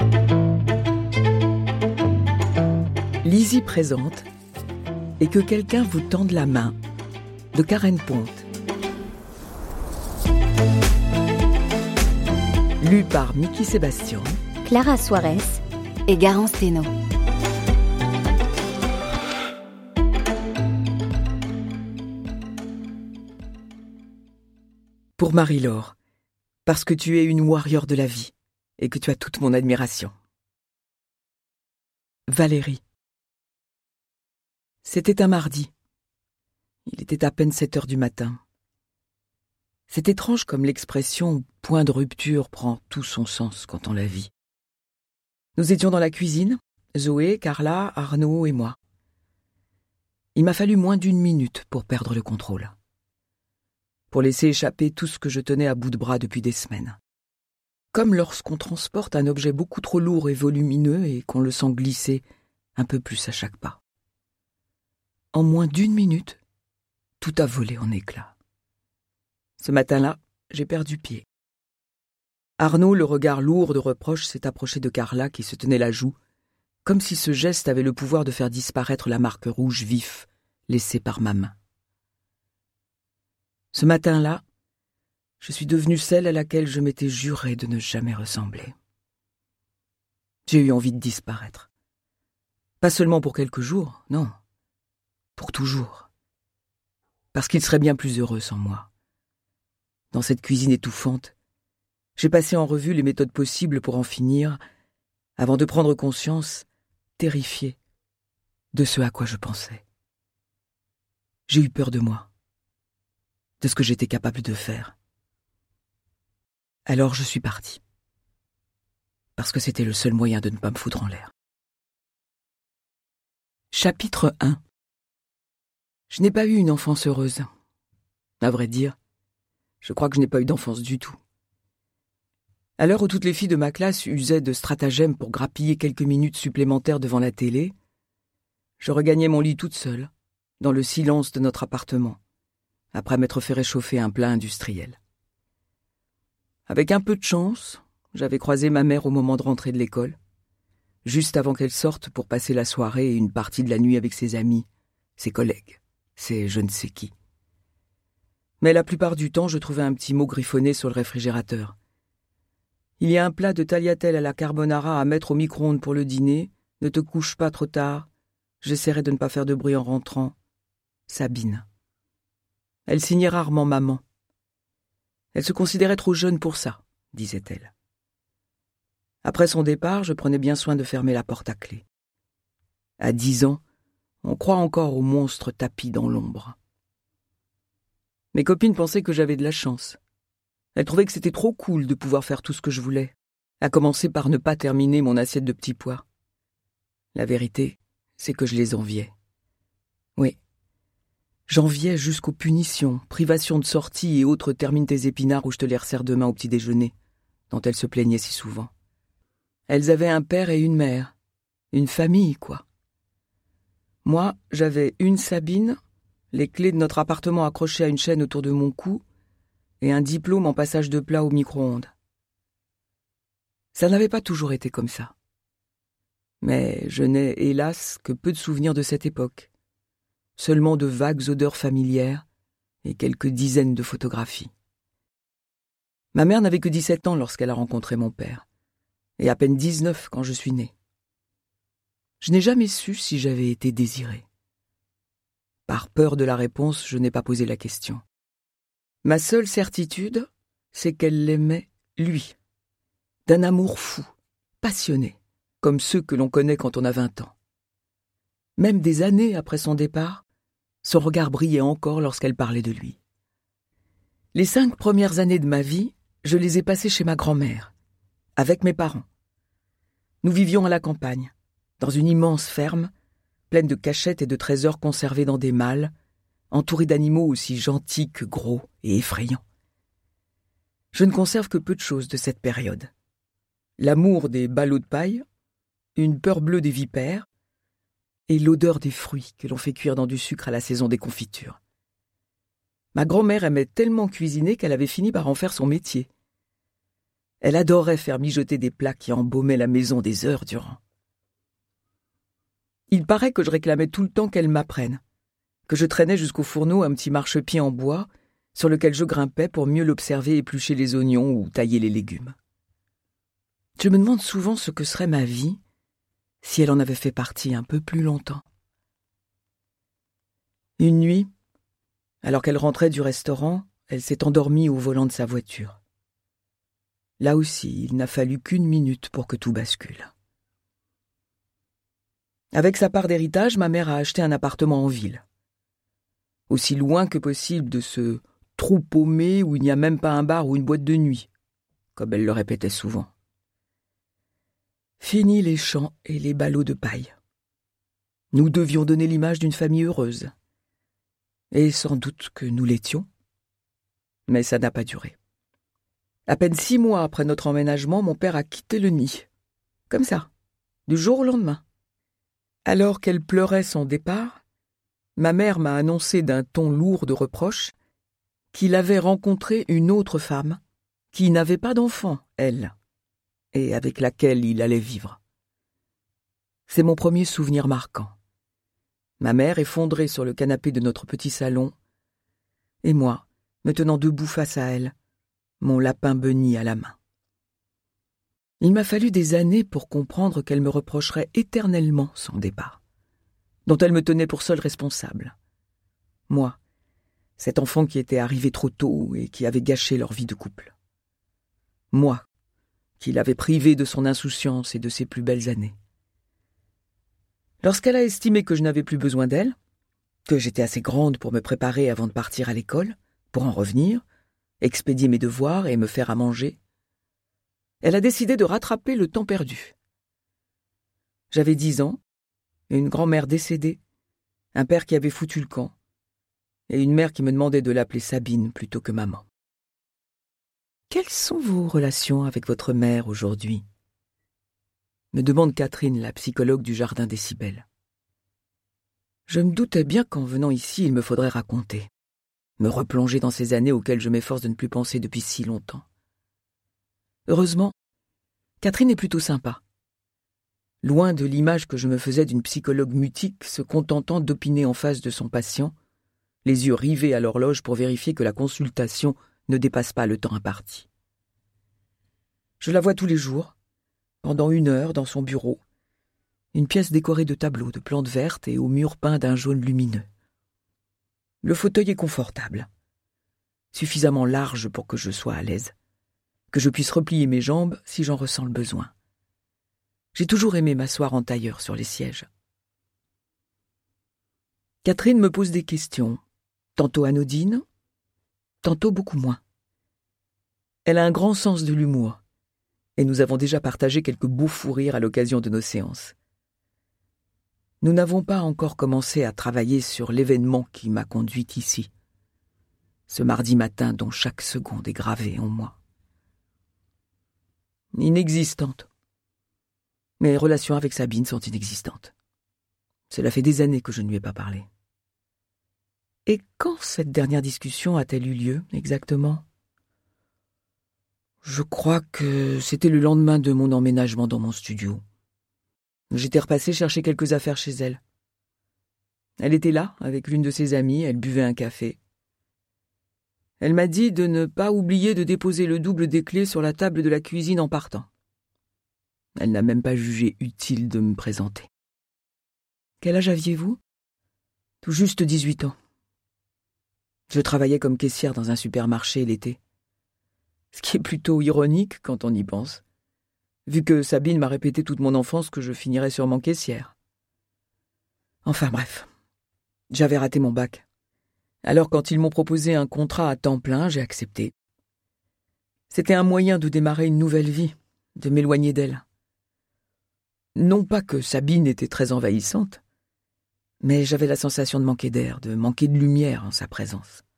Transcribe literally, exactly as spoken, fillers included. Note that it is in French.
Lizzie présente Et que quelqu'un vous tende la main de Karen Ponte. Lu par Mickey Sébastien, Clara Suarez et Garance Thénault. Pour Marie-Laure, parce que tu es une warrior de la vie et que tu as toute mon admiration. Valérie. C'était un mardi. Il était à peine sept heures du matin. C'est étrange comme l'expression « point de rupture » prend tout son sens quand on la vit. Nous étions dans la cuisine, Zoé, Carla, Arnaud et moi. Il m'a fallu moins d'une minute pour perdre le contrôle. Pour laisser échapper tout ce que je tenais à bout de bras depuis des semaines. Comme lorsqu'on transporte un objet beaucoup trop lourd et volumineux et qu'on le sent glisser un peu plus à chaque pas. En moins d'une minute, tout a volé en éclats. Ce matin-là, j'ai perdu pied. Arnaud, le regard lourd de reproche, s'est approché de Carla qui se tenait la joue, comme si ce geste avait le pouvoir de faire disparaître la marque rouge vif laissée par ma main. Ce matin-là, je suis devenue celle à laquelle je m'étais juré de ne jamais ressembler. J'ai eu envie de disparaître. Pas seulement pour quelques jours, non. Pour toujours. Parce qu'il serait bien plus heureux sans moi. Dans cette cuisine étouffante, j'ai passé en revue les méthodes possibles pour en finir, avant de prendre conscience, terrifiée, de ce à quoi je pensais. J'ai eu peur de moi, de ce que j'étais capable de faire. Alors je suis partie. Parce que c'était le seul moyen de ne pas me foutre en l'air. Chapitre un. Je n'ai pas eu une enfance heureuse. À vrai dire, je crois que je n'ai pas eu d'enfance du tout. À l'heure où toutes les filles de ma classe usaient de stratagèmes pour grappiller quelques minutes supplémentaires devant la télé, je regagnais mon lit toute seule, dans le silence de notre appartement, après m'être fait réchauffer un plat industriel. Avec un peu de chance, j'avais croisé ma mère au moment de rentrer de l'école, juste avant qu'elle sorte pour passer la soirée et une partie de la nuit avec ses amis, ses collègues, ses je ne sais qui. Mais la plupart du temps, je trouvais un petit mot griffonné sur le réfrigérateur. Il y a un plat de tagliatelle à la carbonara à mettre au micro-ondes pour le dîner. Ne te couche pas trop tard. J'essaierai de ne pas faire de bruit en rentrant. Sabine. Elle signait rarement maman. Elle se considérait trop jeune pour ça, disait-elle. Après son départ, je prenais bien soin de fermer la porte à clé. À dix ans, on croit encore au monstre tapi dans l'ombre. Mes copines pensaient que j'avais de la chance. Elles trouvaient que c'était trop cool de pouvoir faire tout ce que je voulais, à commencer par ne pas terminer mon assiette de petits pois. La vérité, c'est que je les enviais. Oui, j'enviais jusqu'aux punitions, privations de sortie et autres termine tes épinards où je te les resserre demain au petit déjeuner, dont elles se plaignaient si souvent. Elles avaient un père et une mère, une famille, quoi. Moi, j'avais une Sabine, les clés de notre appartement accrochées à une chaîne autour de mon cou et un diplôme en passage de plat au micro-ondes. Ça n'avait pas toujours été comme ça. Mais je n'ai, hélas, que peu de souvenirs de cette époque. Seulement de vagues odeurs familières et quelques dizaines de photographies. Ma mère n'avait que dix-sept ans lorsqu'elle a rencontré mon père, et à peine dix-neuf quand je suis née. Je n'ai jamais su si j'avais été désirée. Par peur de la réponse, je n'ai pas posé la question. Ma seule certitude, c'est qu'elle l'aimait, lui, d'un amour fou, passionné, comme ceux que l'on connaît quand on a vingt ans. Même des années après son départ, son regard brillait encore lorsqu'elle parlait de lui. Les cinq premières années de ma vie, je les ai passées chez ma grand-mère, avec mes parents. Nous vivions à la campagne, dans une immense ferme, pleine de cachettes et de trésors conservés dans des malles, entourés d'animaux aussi gentils que gros et effrayants. Je ne conserve que peu de choses de cette période. L'amour des ballots de paille, une peur bleue des vipères, et l'odeur des fruits que l'on fait cuire dans du sucre à la saison des confitures. Ma grand-mère aimait tellement cuisiner qu'elle avait fini par en faire son métier. Elle adorait faire mijoter des plats qui embaumaient la maison des heures durant. Il paraît que je réclamais tout le temps qu'elle m'apprenne, que je traînais jusqu'au fourneau un petit marchepied en bois sur lequel je grimpais pour mieux l'observer éplucher les oignons ou tailler les légumes. Je me demande souvent ce que serait ma vie si elle en avait fait partie un peu plus longtemps. Une nuit, alors qu'elle rentrait du restaurant, elle s'est endormie au volant de sa voiture. Là aussi, il n'a fallu qu'une minute pour que tout bascule. Avec sa part d'héritage, ma mère a acheté un appartement en ville. Aussi loin que possible de ce trou paumé où il n'y a même pas un bar ou une boîte de nuit, comme elle le répétait souvent. Fini les champs et les ballots de paille. Nous devions donner l'image d'une famille heureuse. Et sans doute que nous l'étions. Mais ça n'a pas duré. À peine six mois après notre emménagement, mon père a quitté le nid. Comme ça, du jour au lendemain. Alors qu'elle pleurait son départ, ma mère m'a annoncé d'un ton lourd de reproches qu'il avait rencontré une autre femme qui n'avait pas d'enfant, elle, et avec laquelle il allait vivre. C'est mon premier souvenir marquant. Ma mère effondrée sur le canapé de notre petit salon, et moi, me tenant debout face à elle, mon lapin Bunny à la main. Il m'a fallu des années pour comprendre qu'elle me reprocherait éternellement son départ, dont elle me tenait pour seule responsable. Moi, cet enfant qui était arrivé trop tôt et qui avait gâché leur vie de couple. Moi, qui l'avais privé de son insouciance et de ses plus belles années. Lorsqu'elle a estimé que je n'avais plus besoin d'elle, que j'étais assez grande pour me préparer avant de partir à l'école, pour en revenir, expédier mes devoirs et me faire à manger, elle a décidé de rattraper le temps perdu. J'avais dix ans, une grand-mère décédée, un père qui avait foutu le camp, et une mère qui me demandait de l'appeler Sabine plutôt que maman. Quelles sont vos relations avec votre mère aujourd'hui ? Me demande Catherine, la psychologue du Jardin des Cybèles. Je me doutais bien qu'en venant ici, il me faudrait raconter, me replonger dans ces années auxquelles je m'efforce de ne plus penser depuis si longtemps. Heureusement, Catherine est plutôt sympa. Loin de l'image que je me faisais d'une psychologue mutique se contentant d'opiner en face de son patient, les yeux rivés à l'horloge pour vérifier que la consultation ne dépasse pas le temps imparti. Je la vois tous les jours, pendant une heure dans son bureau, une pièce décorée de tableaux, de plantes vertes et aux murs peints d'un jaune lumineux. Le fauteuil est confortable, suffisamment large pour que je sois à l'aise, que je puisse replier mes jambes si j'en ressens le besoin. J'ai toujours aimé m'asseoir en tailleur sur les sièges. Catherine me pose des questions, tantôt anodines, tantôt beaucoup moins. Elle a un grand sens de l'humour, et nous avons déjà partagé quelques beaux fous rires à l'occasion de nos séances. Nous n'avons pas encore commencé à travailler sur l'événement qui m'a conduite ici, ce mardi matin dont chaque seconde est gravée en moi. Inexistante. Mes relations avec Sabine sont inexistantes. Cela fait des années que je ne lui ai pas parlé. Et quand cette dernière discussion a-t-elle eu lieu, exactement ? Je crois que c'était le lendemain de mon emménagement dans mon studio. J'étais repassé chercher quelques affaires chez elle. Elle était là, avec l'une de ses amies, elle buvait un café. Elle m'a dit de ne pas oublier de déposer le double des clés sur la table de la cuisine en partant. Elle n'a même pas jugé utile de me présenter. Quel âge aviez-vous ? Tout juste dix-huit ans. Je travaillais comme caissière dans un supermarché l'été. Ce qui est plutôt ironique quand on y pense, vu que Sabine m'a répété toute mon enfance que je finirais sûrement caissière. Enfin bref, j'avais raté mon bac. Alors quand ils m'ont proposé un contrat à temps plein, j'ai accepté. C'était un moyen de démarrer une nouvelle vie, de m'éloigner d'elle. Non pas que Sabine était très envahissante, mais j'avais la sensation de manquer d'air, de manquer de lumière en sa présence.